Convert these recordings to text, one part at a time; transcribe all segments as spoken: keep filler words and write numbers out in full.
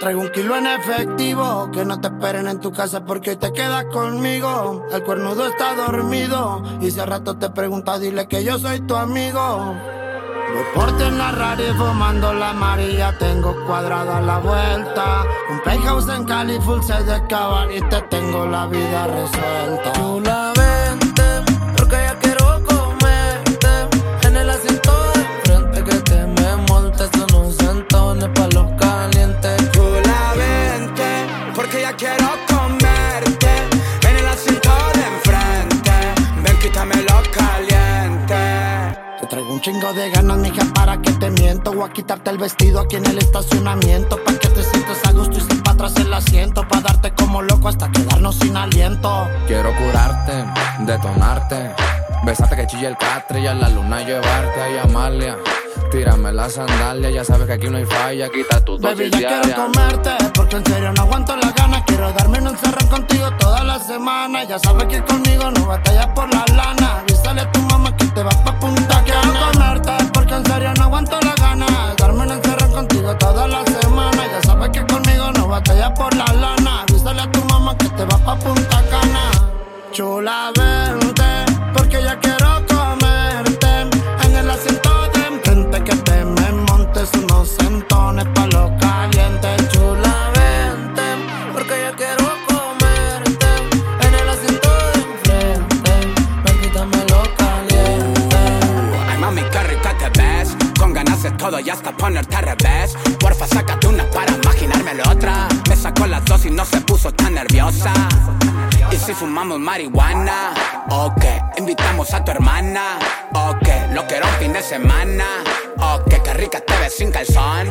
traigo un kilo en efectivo. Que no te esperen en tu casa porque hoy te quedas conmigo. El cuernudo está dormido y si al rato te pregunta, dile que yo soy tu amigo. Voy por ti en la Rari fumando la amarilla. Tengo cuadrada la vuelta. Un penthouse en Cali, full set de cabar y te tengo la vida resuelta. Tú la vente, porque ya quiero comerte. En el asiento de frente que te me montes unos centones pa' los calientes. Tú la vente, porque ya quiero comerte. En el asiento de enfrente, ven quítame lo caliente. Te traigo un chingo de ganas, mija, para que te miento. Voy a quitarte el vestido aquí en el estacionamiento, pa' que te sientas a gusto y sin pa' atrás el asiento, pa' darte como loco hasta quedarnos sin aliento. Quiero curarte, detonarte, besarte que chille el catre y a la luna llevarte a Amalia. Tírame la sandalia, ya sabes que aquí no hay falla, quita tu dosis Baby, ya diaria. quiero comerte, porque en serio no aguanto las ganas. Quiero darme un encerrón contigo toda la semana. Ya sabes que conmigo no batallas por la lana. Avísale a tu mamá que te vas pa' Punta Cana. Quiero comerte, porque en serio no aguanto las ganas. Darme un encerrón contigo toda la semana. Ya sabes que conmigo no batallas por la lana. Avísale a tu mamá que te vas pa' Punta Cana. Chula, vente, porque ya quiero comerte. En el asiento de enfrente que te me montes unos centones pa' los calientes. Chula, vente, porque ya quiero comerte. En el asiento de enfrente, ven quítame lo caliente. Ay mami, qué rica te ves. Con ganas de todo y hasta ponerte al revés. Porfa, sácate una para imaginarme la otra. Me sacó las dos y no se puso tan nerviosa. ¿Y si fumamos marihuana? Ok, invitamos a tu hermana. Ok, lo quiero un fin de semana. Ok, qué rica te ves sin calzón.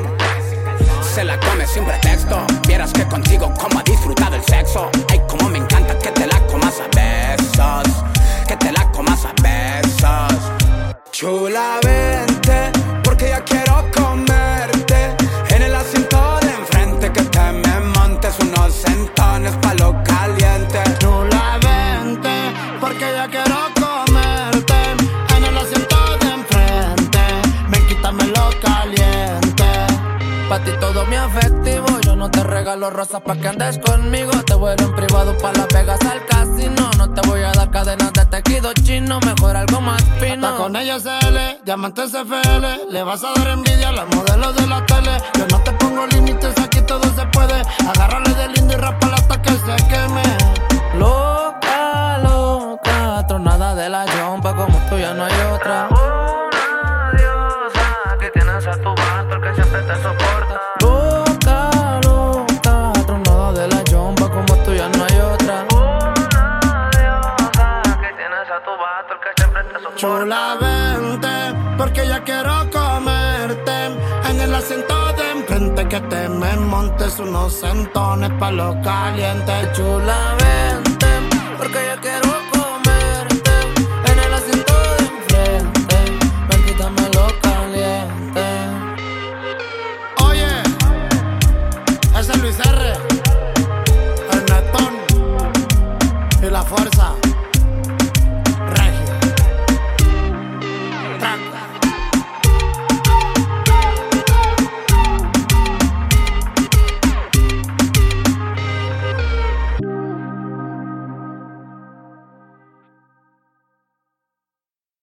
Se la come sin pretexto. Vieras que contigo como ha disfrutado el sexo. Ay, como me encanta que te la comas a besos. Que te la comas a besos. Chula, vente, porque ya quiero comerte. En el asiento de enfrente que te me montes unos centones pa' lo caliente. Chula, vente, porque ya quiero comerte. En el asiento de enfrente, ven quítame lo caliente. Pa' ti todo mi afectivo. Yo no te regalo rosas pa' que andes conmigo. Te vuelo en privado pa' Las Vegas al casino. No te voy a dar cadenas de tejido chino. Mejor algo más fino. Hasta con ella S L, diamante S F L. Le vas a dar envidia a las modelos de la tele. Yo no te pongo límites, aquí todo se puede. Agárrale de lindo y rápala hasta que se queme. Loca, loca, tronada de la jumpa, como tú ya no hay otra. Una diosa, que tienes a tu vato, que siempre te soporta. Loca, loca, tronada de la jumpa, como tú ya no hay otra. Una diosa, que tienes a tu vato, que siempre te soporta. Chula, vente, porque ya quiero comerte. En el asiento de enfrente que te me montes unos centones pa' lo caliente. Chula, vente, porque ya quiero